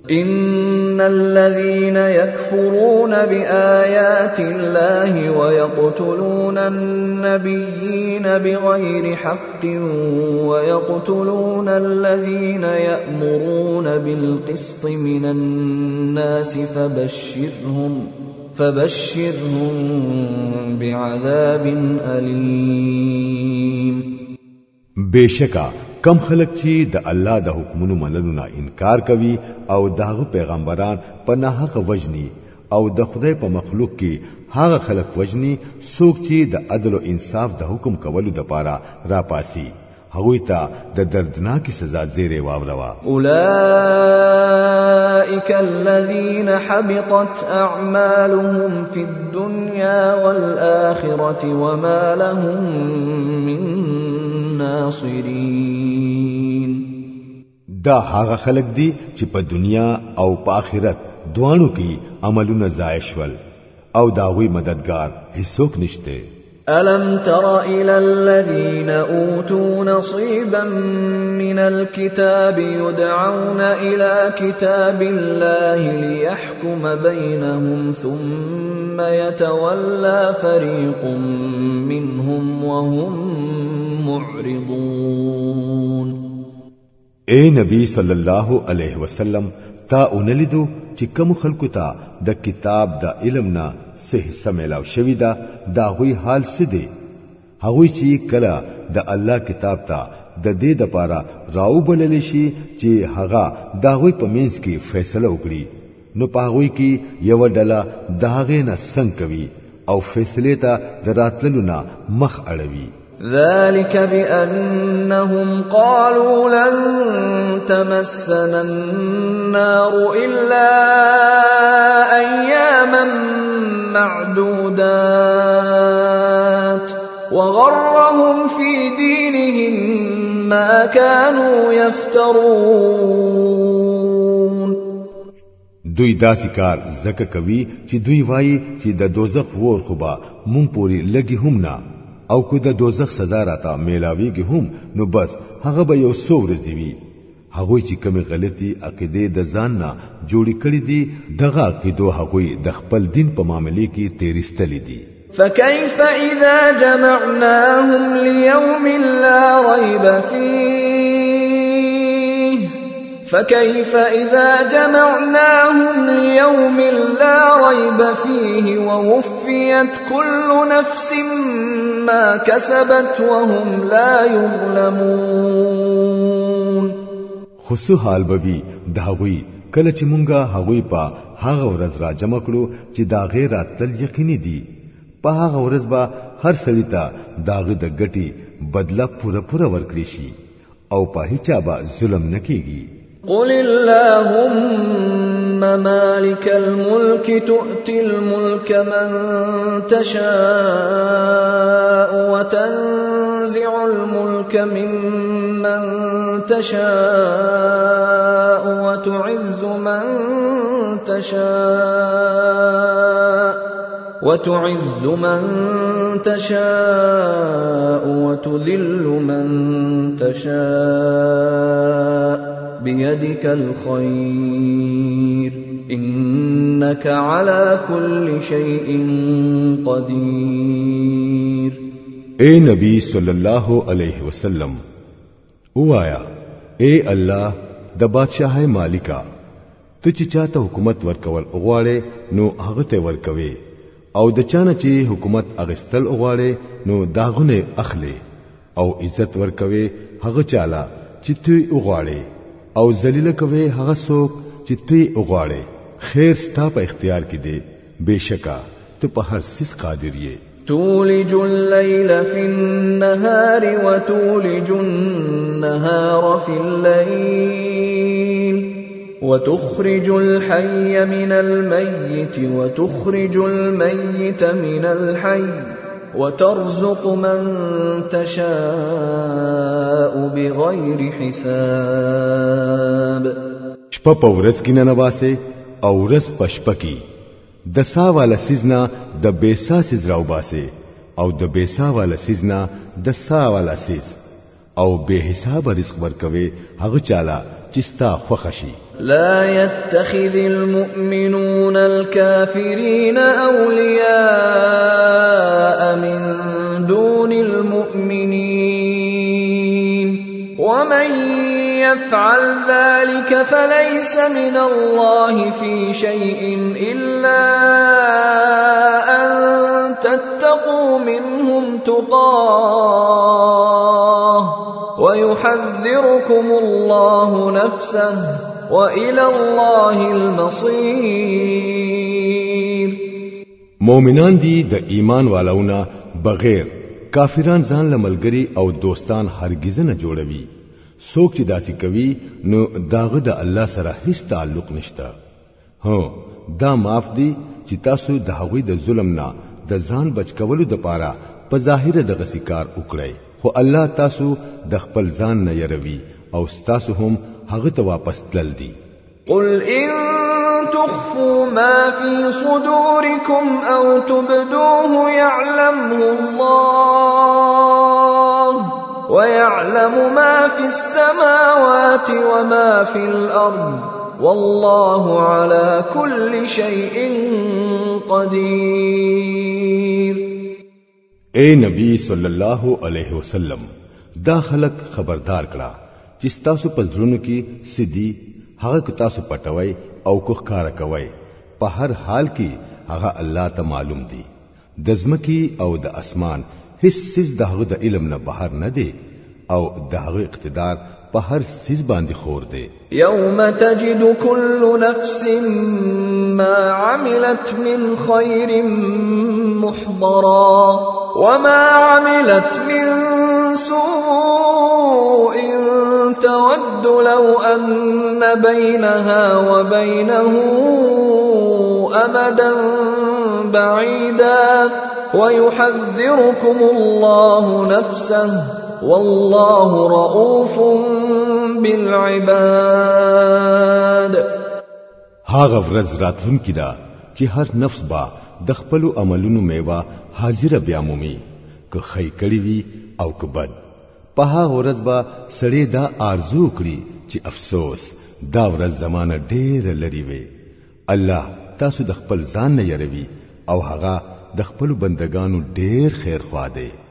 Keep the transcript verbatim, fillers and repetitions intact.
إن الذين يكفرون بآيات الله ويقتلون النبيين بغير حق ويقتلون الذين يأمرون بالقسط من الناس فبشرهم فبشرهم بعذاب أليم. بشکا کم خلق چې د الله د حکمونو منلو نه انکار کوي او داغه پیغمبران په ناحق وجني او د خدای په مخلوق کې هغه خلق وجني څوک چې د عدل او انصاف د حکم کولو د پاره را پاسي هغوی ته د دردناکي سزا زیره واوروا. اولئک الذین حبطت اعمالهم فی الدنيا والآخرة وما لهم من ناصرین. دا هغه خلق دي چې په دنیا او په آخرت دوانو کې عملونه ضایع شول او داوی مددگار هیڅوک نشته. ألم تر إلى الذين أوتوا نصيبا من الكتاب يدعون إلى كتاب الله ليحكم بينهم ثم يتولى فريق منهم وهم معرضون. اے نبی صلی الله علیه وسلم تا اونلیدو چې کوم خلکو ته د کتاب د علم نه سه سملاو شوی دا دا غوی حال سدي هغوی چې کله د الله کتاب ته د دې د پاره راو بلل شي چې هغه دا غوی په مینس کې فیصله وکړي نو په هغوی کې یو ډله داغه نه څنګه کوي او فیصله ته دراتلو نه مخ اړوي. ذلك بأنهم قالوا لن تمسنا النار إلا أياما معدودات وغرهم في دينهم ما كانوا يفترون. دوی داسې کار زکه کوي چې دوی وایي چې د دوزخ ور خوبا مونږ پوری لګي هم نه او کو د دوزخ سزا راته میلاویږي هم نو بس هغه به یو څو ورځې وي. هغه چې کومه غلطي عقیده د ځان نه جوړی کړی دي دغه عقیدو هغه د خپل دین په معاملې کې تیرستلې دي. فكيف إذا جمعناهم ليوم لا ريب فيه فكيف إذا جمعناهم ليوم لا ريب فيه ووفيت كل نفس ما كسبت وهم لا يظلمون. خصو حال بوي داوي کله چې مونږه هغوی په هغه ورځ را جمع کړو چې دا غیر اتل یقیني دي په هغه ورځ به هر سړی ته داغه د ګټي بدله پوره پوره ورکړي شي او په هیڅ به ظلم نکېږي. قل اللهم مالك الملك تؤتي الملك من تشاء وتنزع الملك ممن تشاء وتعز من تشاء وتعز من تشاء وتذل من تشاء بيدك الخير إنك على كل شيء قدير. اے نبی صلی الله علیه وسلم وایا اے الله د بادشاہي مالکا ته چې چاته حکومت ورکول غواړي نو هغه ته ورکوي او د چانه چې حکومت اغستل غواړي نو داغونه اخلي او عزت ورکوي هغه چاله چې ته غواړي او ذلیل کوي هغه څوک چې ته غواړي. خیر ستا په اختیار کې دی بشکا ته په هر څه قادر یې. تولج الليل في النهار وتولج النهار في الليل وتخرج الحي من الميت وتخرج الميت من الحي وترزق من تشاء بغير حساب. شپه په ورځ کې نه نواسه او ورځ په شپه کې د سا والا سیزنا د بیسا سیز راو باسه او د بیسا والا سیزنا د سا والا سیز او به حساب رزق ورکوي هغه چاله چې ستا خوښ شي. لا يتخذ المؤمنون الكافرين أولياء من دون المؤمنين ومن يفعل ذلك فليس من الله في شيء إلا أن تتقوا منهم تقاه ويحذركم الله نفسه وإلى الله المصير. مؤمنان دي د ایمان والاونا بغیر کافران ځان لملګری او دوستان هرگز نه جوړوي. څوک چې داسې کوي نو داغه د الله سره هیڅ تعلق نشته. هو دا معاف دي چې تاسو د هغوی د ظلم نه د ځان بچ کولو د پاره په ظاهر د غسیکار وکړي، خو الله تاسو د خپل ځان نه يروي او تاسو هم هغه ته واپس تلل دي. قل إن تخفوا ما في صدوركم أو تبدوه يعلمه الله ويعلم ما في السماوات وما في الأرض والله على كل شيء قدير. اے نبی صلی الله علیه وسلم دا خلق خبردار کړه چې تاسو په ځړونو کې سدي هغه کو تاسو پټوي او کو ښکارا کوي، په هر حال کې هغه الله ته معلوم دي. د ځمکې او د اسمان هیڅ سیز دغه د علم نه بهر نه دی او دغه اقتدار په هر سیز باندې خور دی. يوم تجد كل نفس ما عملت من خير محضرا وما عملت من سوء تود لو أن بينها وبينه أمدا بعيدا ويحذركم الله نفسه والله رؤوف بالعباد. هاغه ورځ راتلونکې ده چې هر نفس با د خپل عملونو میوه حاضر بیا مومي، که خی کړي وي او که بد. په هغه ورځ با سړی دا آرزو کړي چې افسوس دا ورځ زمانه ډېر لري وي. الله تاسو د خپل ځان نه يروي او هغه د خپل بندگانو ډېر خیر خوا دی.